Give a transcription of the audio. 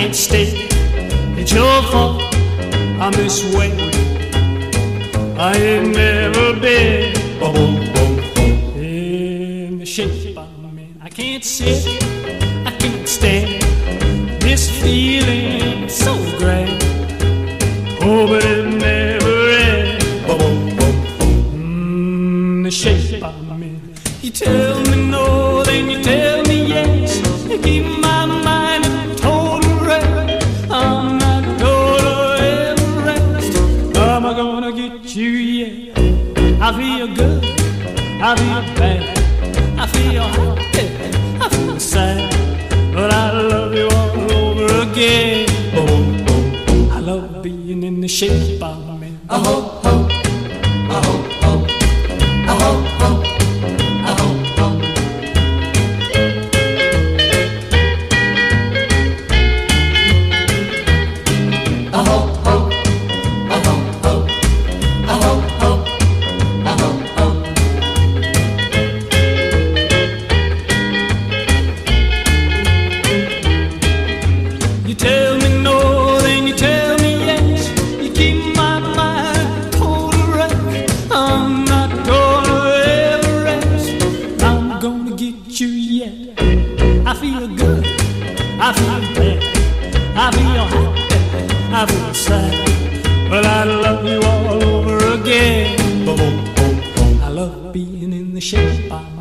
can't stay. It's your fault I'm this way. I ain't never been in the shape I'm in. I can't sit, I can't stand this feeling so grand. Oh, but it never ends. The shape I'm in. You tell me no, then you tell me yes. You keep my mind in total rest. I'm not gonna ever rest. Am I gonna get you yet? I feel good, I feel bad, I feel happy, I feel sad, but I love you all over again. I love being in the shape I'm in. You tell me no, then you tell me yes. You keep my mind total wreck. I'm not gonna ever rest. I'm gonna get you yet. I feel good, I feel bad, I feel happy, I feel sad, but I love you all over again. I love being in the shape I'm